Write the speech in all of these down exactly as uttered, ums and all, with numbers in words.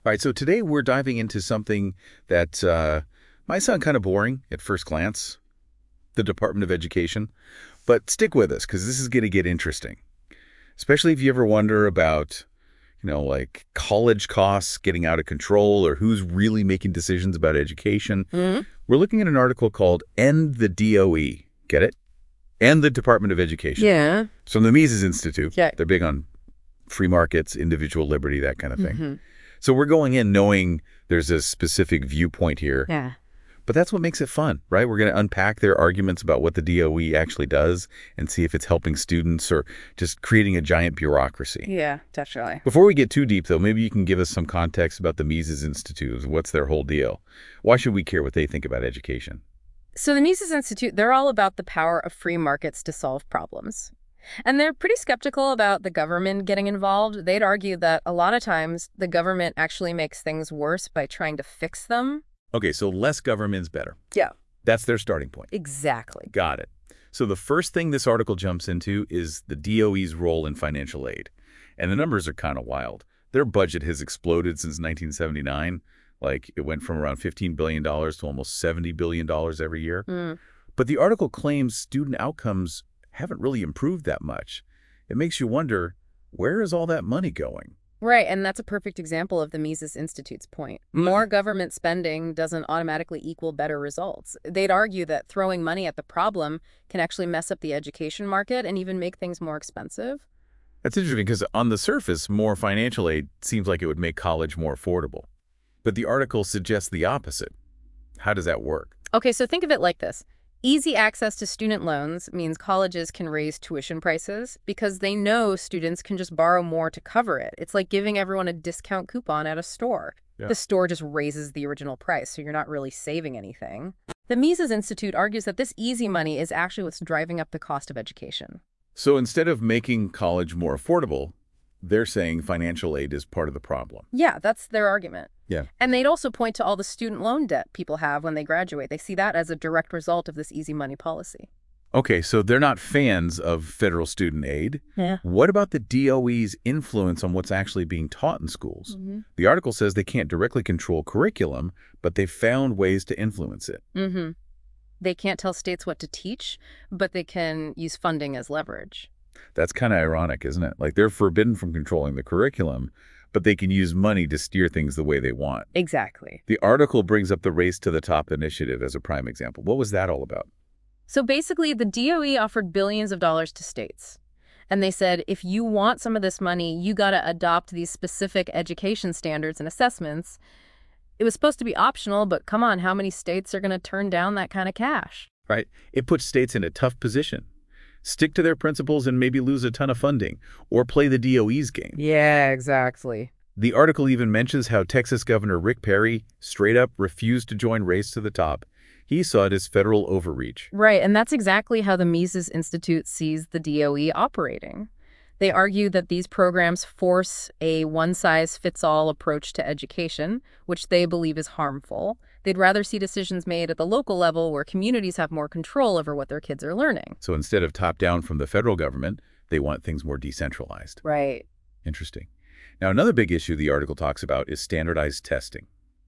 All right, so today we're diving into something that uh, might sound kind of boring at first glance, the Department of Education. But stick with us because this is going to get interesting, especially if you ever wonder about, you know, like college costs getting out of control or who's really making decisions about education. Hmm. We're looking at an article called End the D O E. Get it? End the Department of Education. Yeah. It's from the Mises Institute. Okay. They're big on free markets, individual liberty, that kind of thing. Hmm. So we're going in knowing there's a specific viewpoint here. Yeah. But that's what makes it fun, right? We're going to unpack their arguments about what the D O E actually does and see if it's helping students or just creating a giant bureaucracy. Yeah, definitely. Before we get too deep, though, maybe you can give us some context about the Mises Institute. What's their whole deal? Why should we care what they think about education? So the Mises Institute, they're all about the power of free markets to solve problems. And they're pretty skeptical about the government getting involved. They'd argue that a lot of times the government actually makes things worse by trying to fix them. Okay, so less government's better. Yeah. That's their starting point. Exactly. Got it. So the first thing this article jumps into is the D O E's role in financial aid. And the numbers are kind of wild. Their budget has exploded since nineteen seventy-nine. Like, it went from around fifteen billion dollars to almost seventy billion dollars every year. Mm. But the article claims student outcomes haven't really improved that much. It makes you wonder, where is all that money going? Right, and that's a perfect example of the Mises Institute's point. More government spending doesn't automatically equal better results. They'd argue that throwing money at the problem can actually mess up the education market and even make things more expensive. That's interesting because on the surface, more financial aid seems like it would make college more affordable. But the article suggests the opposite. How does that work? Okay, so think of it like this. Easy access to student loans means colleges can raise tuition prices because they know students can just borrow more to cover it. It's like giving everyone a discount coupon at a store. Yeah. The store just raises the original price, so you're not really saving anything. The Mises Institute argues that this easy money is actually what's driving up the cost of education. So instead of making college more affordable, they're saying financial aid is part of the problem. Yeah, that's their argument. Yeah. And they'd also point to all the student loan debt people have when they graduate. They see that as a direct result of this easy money policy. Okay, so they're not fans of federal student aid. Yeah. What about the D O E's influence on what's actually being taught in schools? Mm-hmm. The article says they can't directly control curriculum, but they've found ways to influence it. Mm-hmm. They can't tell states what to teach, but they can use funding as leverage. That's kind of ironic, isn't it? Like, they're forbidden from controlling the curriculum, but they can use money to steer things the way they want. Exactly. The article brings up the Race to the Top initiative as a prime example. What was that all about? So basically, the D O E offered billions of dollars to states. And they said, if you want some of this money, you got to adopt these specific education standards and assessments. It was supposed to be optional, but come on, how many states are going to turn down that kind of cash? Right? It puts states in a tough position. Stick to their principles and maybe lose a ton of funding, or play the D O E's game. Yeah, exactly. The article even mentions how Texas Governor Rick Perry straight up refused to join Race to the Top. He saw it as federal overreach. Right, and that's exactly how the Mises Institute sees the D O E operating. They argue that these programs force a one-size-fits-all approach to education, which they believe is harmful. They'd rather see decisions made at the local level where communities have more control over what their kids are learning. So instead of top-down from the federal government, they want things more decentralized. Right. Interesting. Now, another big issue the article talks about is standardized testing.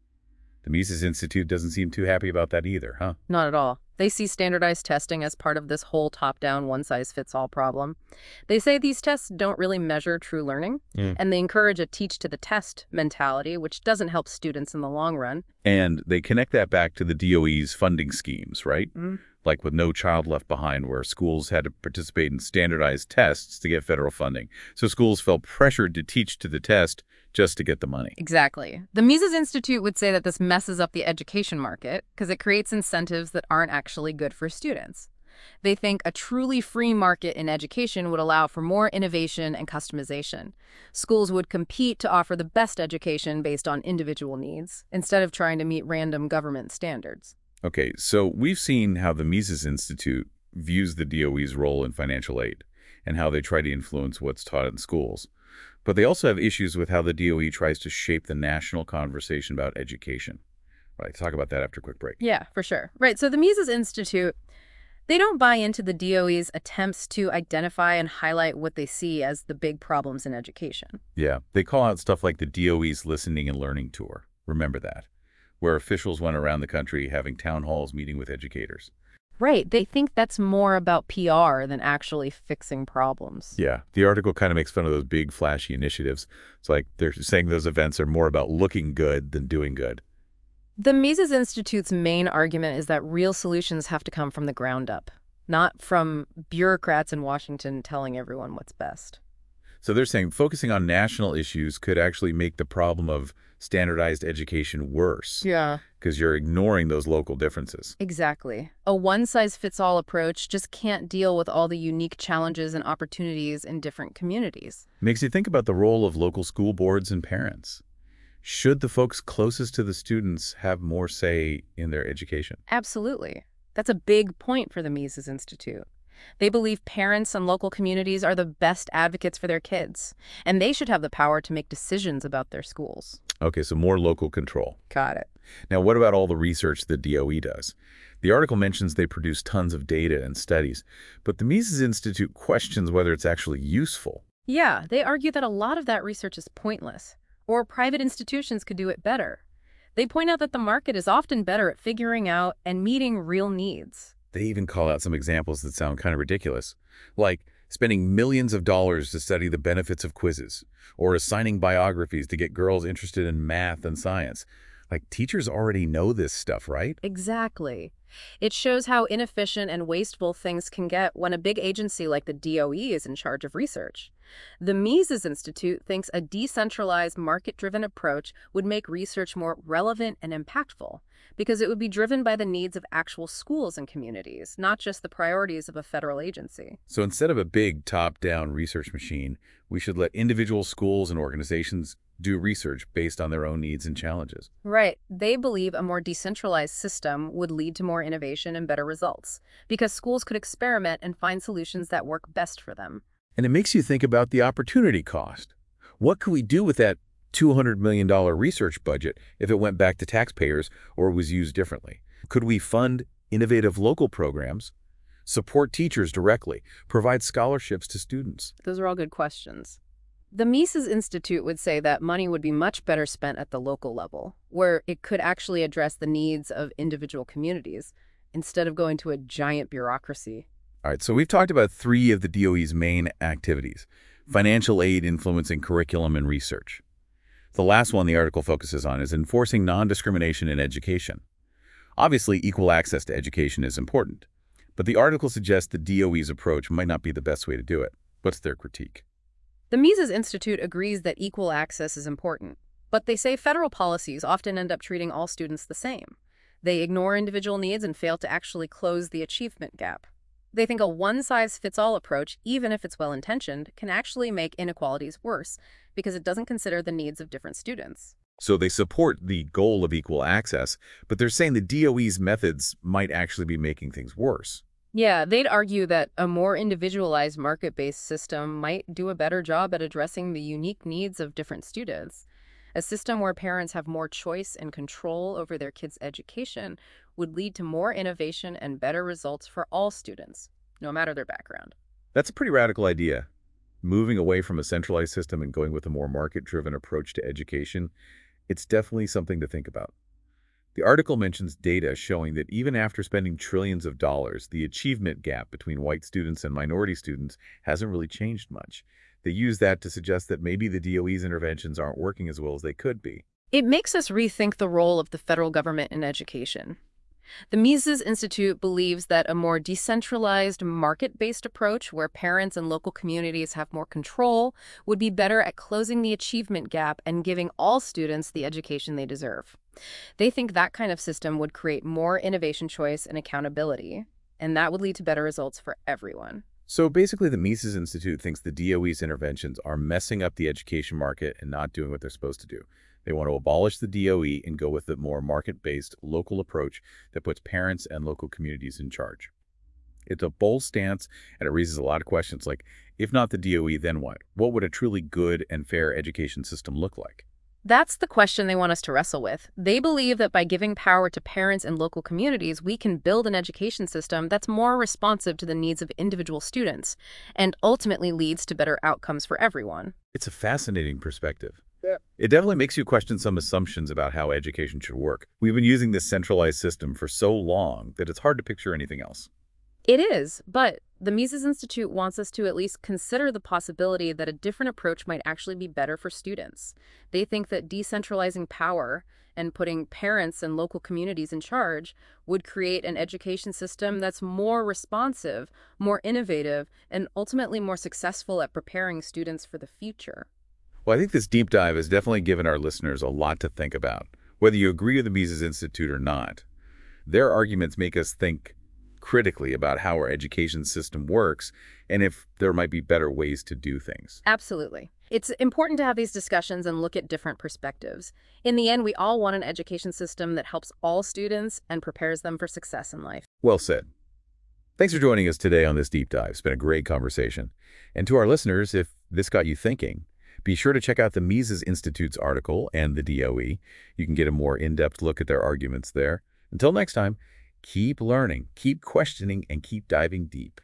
The Mises Institute doesn't seem too happy about that either, huh? Not at all. They see standardized testing as part of this whole top-down, one-size-fits-all problem. They say these tests don't really measure true learning, Mm. and they encourage a teach-to-the-test mentality, which doesn't help students in the long run. And they connect that back to the D O E's funding schemes, right? Mm. Like with No Child Left Behind, where schools had to participate in standardized tests to get federal funding. So schools felt pressured to teach to the test just to get the money. Exactly. The Mises Institute would say that this messes up the education market because it creates incentives that aren't actually good for students. They think a truly free market in education would allow for more innovation and customization. Schools would compete to offer the best education based on individual needs, instead of trying to meet random government standards. Okay, so we've seen how the Mises Institute views the D O E's role in financial aid and how they try to influence what's taught in schools. But they also have issues with how the D O E tries to shape the national conversation about education. Right, talk about that after a quick break. Yeah, for sure. Right, so the Mises Institute, They don't buy into the D O E's attempts to identify and highlight what they see as the big problems in education. Yeah, they call out stuff like the D O E's Listening and Learning Tour. Remember that, where officials went around the country having town halls meeting with educators. Right, they think that's more about P R than actually fixing problems. Yeah, the article kind of makes fun of those big, flashy initiatives. It's like they're saying those events are more about looking good than doing good. The Mises Institute's main argument is that real solutions have to come from the ground up, not from bureaucrats in Washington telling everyone what's best. So they're saying focusing on national issues could actually make the problem of standardized education worse Yeah. because you're ignoring those local differences. Exactly. A one-size-fits-all approach just can't deal with all the unique challenges and opportunities in different communities. Makes you think about the role of local school boards and parents. Should the folks closest to the students have more say in their education? Absolutely. That's a big point for the Mises Institute. They believe parents and local communities are the best advocates for their kids, and they should have the power to make decisions about their schools. Okay, so more local control. Got it. Now, what about all the research the D O E does? The article mentions they produce tons of data and studies, but the Mises Institute questions whether it's actually useful. Yeah, they argue that a lot of that research is pointless, or private institutions could do it better. They point out that the market is often better at figuring out and meeting real needs. They even call out some examples that sound kind of ridiculous, like spending millions of dollars to study the benefits of quizzes, or assigning biographies to get girls interested in math and science. Like, teachers already know this stuff, right? Exactly. It shows how inefficient and wasteful things can get when a big agency like the D O E is in charge of research. The Mises Institute thinks a decentralized, market-driven approach would make research more relevant and impactful, because it would be driven by the needs of actual schools and communities, not just the priorities of a federal agency. So instead of a big top-down research machine, we should let individual schools and organizations do research based on their own needs and challenges. Right. They believe a more decentralized system would lead to more innovation and better results, because schools could experiment and find solutions that work best for them. And it makes you think about the opportunity cost. What could we do with that two hundred million dollar research budget if it went back to taxpayers or was used differently? Could we fund innovative local programs, support teachers directly, provide scholarships to students? Those are all good questions. The Mises Institute would say that money would be much better spent at the local level, where it could actually address the needs of individual communities, instead of going to a giant bureaucracy. All right, so we've talked about three of the D O E's main activities: financial aid influencing curriculum and research. The last one the article focuses on is enforcing non-discrimination in education. Obviously, equal access to education is important, but the article suggests the D O E's approach might not be the best way to do it. What's their critique? The Mises Institute agrees that equal access is important, but they say federal policies often end up treating all students the same. They ignore individual needs and fail to actually close the achievement gap. They think a one-size-fits-all approach, even if it's well-intentioned, can actually make inequalities worse because it doesn't consider the needs of different students. So they support the goal of equal access, but they're saying the D O E's methods might actually be making things worse. Yeah, they'd argue that a more individualized market-based system might do a better job at addressing the unique needs of different students. A system where parents have more choice and control over their kids' education would lead to more innovation and better results for all students, no matter their background. That's a pretty radical idea. Moving away from a centralized system and going with a more market-driven approach to education, it's definitely something to think about. The article mentions data showing that even after spending trillions of dollars, the achievement gap between white students and minority students hasn't really changed much. They use that to suggest that maybe the D O E's interventions aren't working as well as they could be. It makes us rethink the role of the federal government in education. The Mises Institute believes that a more decentralized, market-based approach where parents and local communities have more control would be better at closing the achievement gap and giving all students the education they deserve. They think that kind of system would create more innovation choice and accountability, and that would lead to better results for everyone. So basically, the Mises Institute thinks the D O E's interventions are messing up the education market and not doing what they're supposed to do. They want to abolish the D O E and go with a more market-based, local approach that puts parents and local communities in charge. It's a bold stance, and it raises a lot of questions like, if not the D O E, then what? What would a truly good and fair education system look like? That's the question they want us to wrestle with. They believe that by giving power to parents and local communities, we can build an education system that's more responsive to the needs of individual students and ultimately leads to better outcomes for everyone. It's a fascinating perspective. Yeah. It definitely makes you question some assumptions about how education should work. We've been using this centralized system for so long that it's hard to picture anything else. It is, but the Mises Institute wants us to at least consider the possibility that a different approach might actually be better for students. They think that decentralizing power and putting parents and local communities in charge would create an education system that's more responsive, more innovative, and ultimately more successful at preparing students for the future. Well, I think this deep dive has definitely given our listeners a lot to think about, whether you agree with the Mises Institute or not. Their arguments make us think critically about how our education system works and if there might be better ways to do things. Absolutely. It's important to have these discussions and look at different perspectives. In the end, we all want an education system that helps all students and prepares them for success in life. Well said. Thanks for joining us today on this deep dive. It's been a great conversation. And to our listeners, if this got you thinking, be sure to check out the Mises Institute's article and the D O E. You can get a more in-depth look at their arguments there. Until next time, keep learning, keep questioning, and keep diving deep.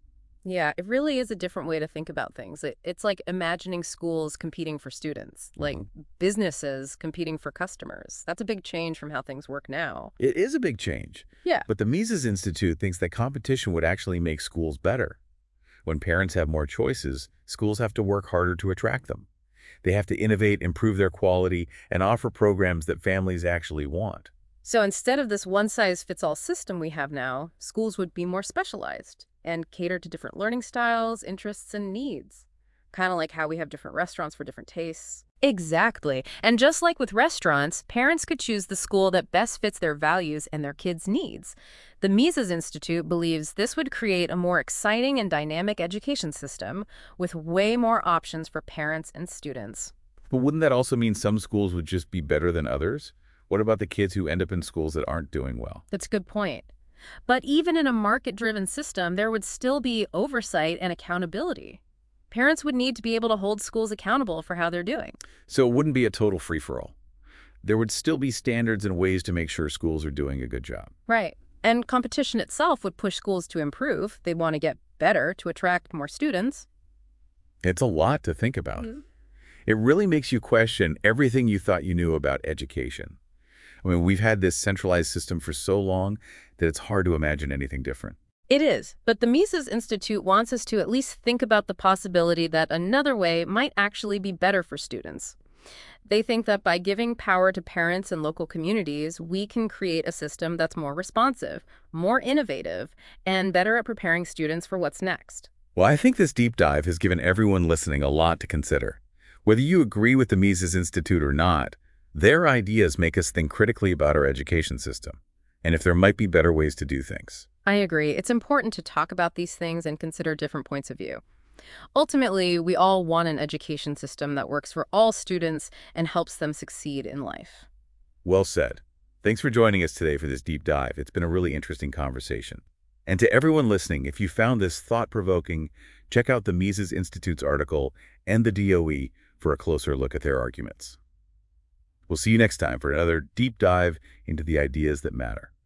Yeah, it really is a different way to think about things. It, it's like imagining schools competing for students, like Mhm. businesses competing for customers. That's a big change from how things work now. It is a big change. Yeah. But the Mises Institute thinks that competition would actually make schools better. When parents have more choices, schools have to work harder to attract them. They have to innovate, improve their quality, and offer programs that families actually want. So instead of this one-size-fits-all system we have now, schools would be more specialized and cater to different learning styles, interests, and needs. Kind of like how we have different restaurants for different tastes. Exactly. And just like with restaurants, parents could choose the school that best fits their values and their kids' needs. The Mises Institute believes this would create a more exciting and dynamic education system with way more options for parents and students. But wouldn't that also mean some schools would just be better than others? What about the kids who end up in schools that aren't doing well? That's a good point. But even in a market-driven system, there would still be oversight and accountability. Parents would need to be able to hold schools accountable for how they're doing. So it wouldn't be a total free-for-all. There would still be standards and ways to make sure schools are doing a good job. Right. And competition itself would push schools to improve. They'd want to get better to attract more students. It's a lot to think about. Mm-hmm. It really makes you question everything you thought you knew about education. I mean, we've had this centralized system for so long that it's hard to imagine anything different. It is, but the Mises Institute wants us to at least think about the possibility that another way might actually be better for students. They think that by giving power to parents and local communities, we can create a system that's more responsive, more innovative, and better at preparing students for what's next. Well, I think this deep dive has given everyone listening a lot to consider. Whether you agree with the Mises Institute or not, their ideas make us think critically about our education system and if there might be better ways to do things. I agree. It's important to talk about these things and consider different points of view. Ultimately, we all want an education system that works for all students and helps them succeed in life. Well said. Thanks for joining us today for this deep dive. It's been a really interesting conversation. And to everyone listening, if you found this thought-provoking, check out the Mises Institute's article and the D O E for a closer look at their arguments. We'll see you next time for another deep dive into the ideas that matter.